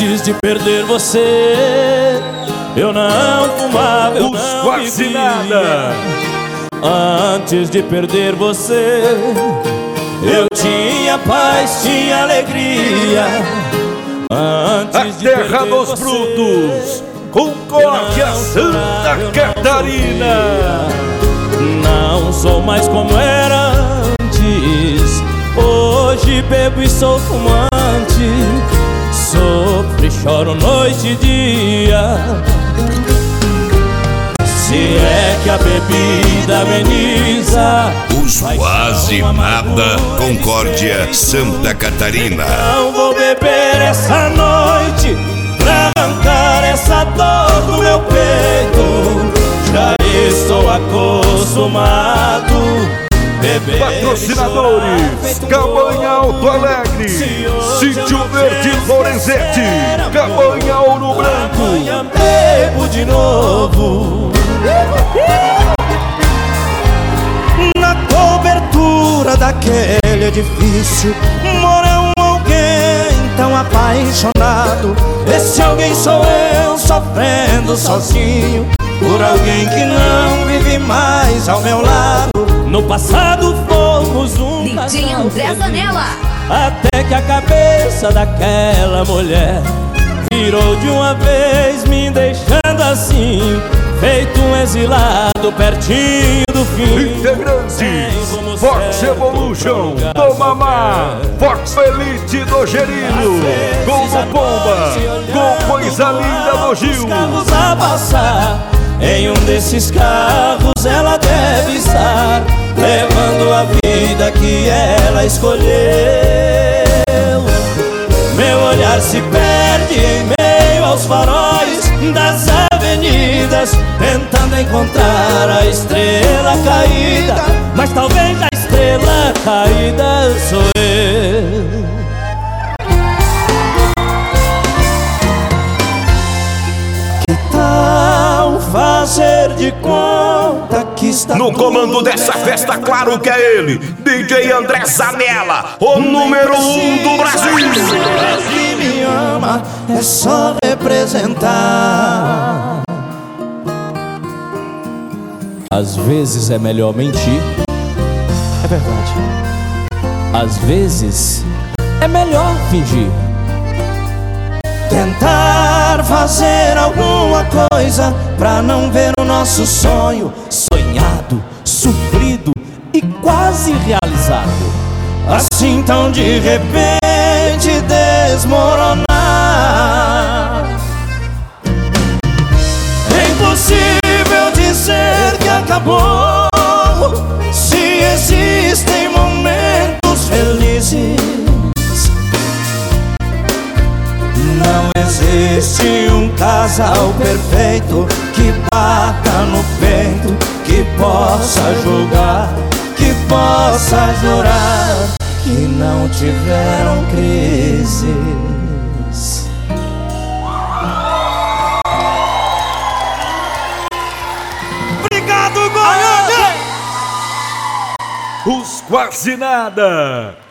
Antes de perder você, eu não fumava, eu não quase bebia. nada. Antes de perder você, eu tinha paz, tinha alegria. Antes de A terra perder dos você, brutos, Concórdia, Santa Catarina. Não sou mais como era antes. Hoje bebo e sou fumante. Sofro e choro noite e dia. Se é que a bebida ameniza Os quase nada, Concórdia, Santa Catarina. Não vou beber essa noite pra arrancar essa dor do meu peito. Já estou acostumado. Beber. Patrocinadores: Cabanha Alto Alegre, Sítio Verde Lorenzetti, Cabanha Ouro Branco. Bebo de novo. Na cobertura daquele edifício mora alguém tão apaixonado. Esse alguém sou eu, sofrendo sozinho por alguém que não vive mais ao meu lado. No passado fomos um DJ André Zanella. até que a cabeça daquela mulher virou de uma vez, me deixando assim, feito um exilado pertinho do fim. Integrantes: Fox Evolution, do Mamá, Fox Elite do Gerino, Como Pomba, com Coisa Linda do Gil. Carros a passar, em um desses carros ela deve estar, levando a vida que ela escolheu. Meu olhar se perde em meio aos faróis das avenidas, tentando encontrar a estrela caída. Mas talvez a estrela caída sou eu. Que tal fazer de conta que está No comando dessa festa, claro que é ele, DJ André Zanella, o número 1 do Brasil. Que me ama, é só representar. Às vezes é melhor mentir. É verdade. Às vezes é melhor fingir. Tentar fazer alguma coisa pra não ver o nosso sonho sonhado, sofrido e quase realizado, assim tão de repente desmoronar. É impossível dizer que acabou, se existem momentos felizes. Não existe um casal perfeito que bata no peito, que possa julgar, que possa jurar que não tiveram crises. Obrigado, Goiânia! Os quase nada.